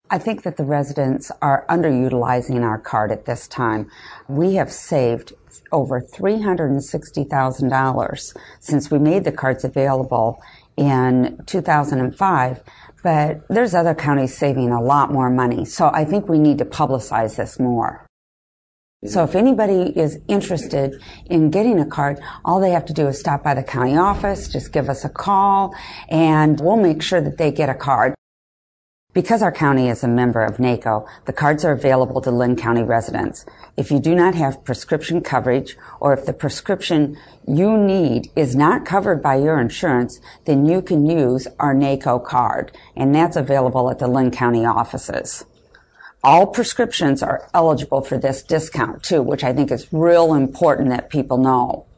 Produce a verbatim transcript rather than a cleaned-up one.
I think that the residents are underutilizing our card at this time. We have saved over three hundred sixty thousand dollars since we made the cards available in two thousand five, but there's other counties saving a lot more money. So I think we need to publicize this more. So if anybody is interested in getting a card, all they have to do is stop by the county office, just give us a call, and we'll make sure that they get a card. Because our county is a member of NACO, the cards are available to Linn County residents. If you do not have prescription coverage, or if the prescription you need is not covered by your insurance, then you can use our NACO card, and that's available at the Linn County offices. All prescriptions are eligible for this discount too, which I think is real important that people know.